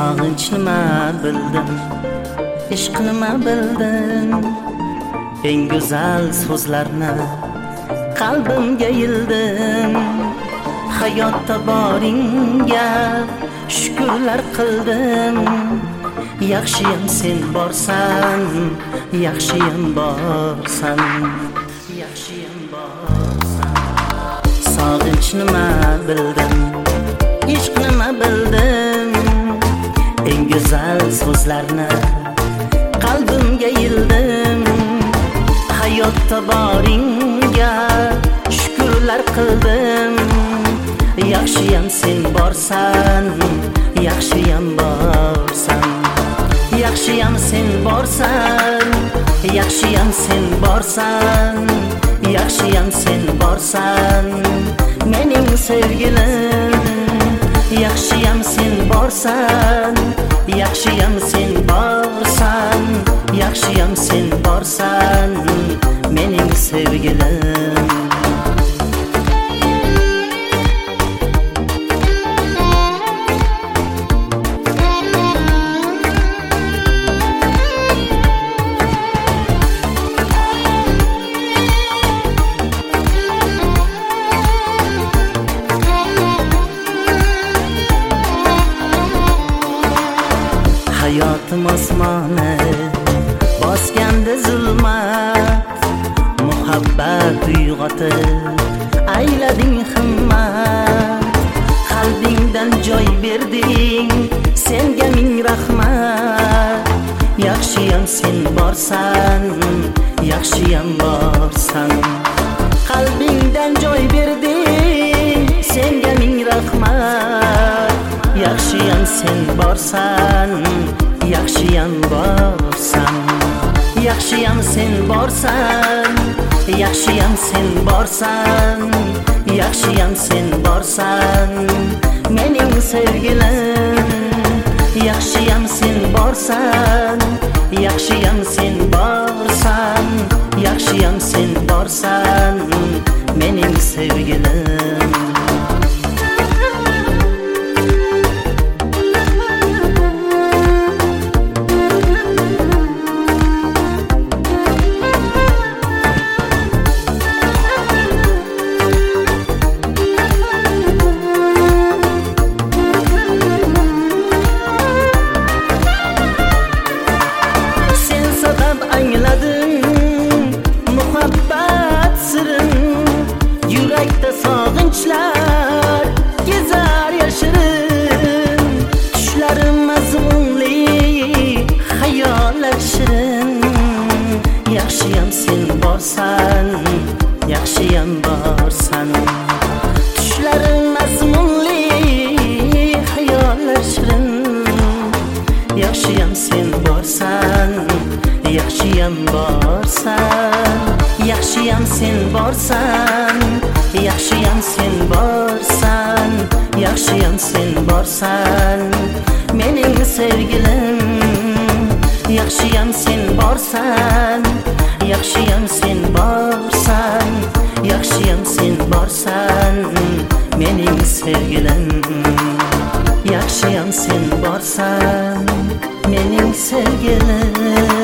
Sog'inch nima bildim, ishq nima bildim. Eng go'zal so'zlarni qalbimga yildim. Hayotda boringga shukrlar qildim. Yaxshiyam sen borsan, yaxshiyam borsan, yaxshiyam borsan. Sog'inch nima bildim, ishq nima bildim. Eng go'zal so'zlarni qalbimga yildim. Hayotda boringga shukrlar qildim. Yaxshiyam sen borsan, yaxshiyam borsan, yaxshiyam sen borsan, yaxshiyam sen borsan, yaxshiyam sen borsan. Mening sevgilim, yaxshiyam sen borsan, yaxshiyam sen borsan, yaxshiyam sen borsan. Mening sevgilim. Hayotim osmoni bosganda zulmat, muhabbat uyg'otib aylading himmat. Qalbingdan joy berding, senga ming rahmat. Yaxshiyam sen borsan, yaxshiyam borsan. Qalbingdan joy berding, senga ming rahmat. Yaxshiyam sen borsan, yaxshiyam borsan. Yaxshiyam sen borsan, yaxshiyam sen borsan, yaxshiyam sen borsan. Mening sevgilim, yaxshiyam sen borsan, yaxshiyam sen borsan, yaxshiyam sen borsan. Mening sevgilim. Muhabbat sirin, yurakda sog'inchlar gezar yashirin. Tushlarim mazmunli, xayollar shirin. Yaxshiyam sen borsan, yaxshiyam borsan. Tushlarim mazmunli, xayollar shirin. Yaxshiyam sen borsan, yaxshiyam borsan. Yaxshiyam sen borsan, yaxshiyam sen borsan, yaxshiyam sen borsan. Mening sevgilim, yaxshiyam sen borsan, yaxshiyam sen borsan, yaxshiyam sen borsan. Mening sevgilim, yaxshiyam sen borsan. Mening sevgilim.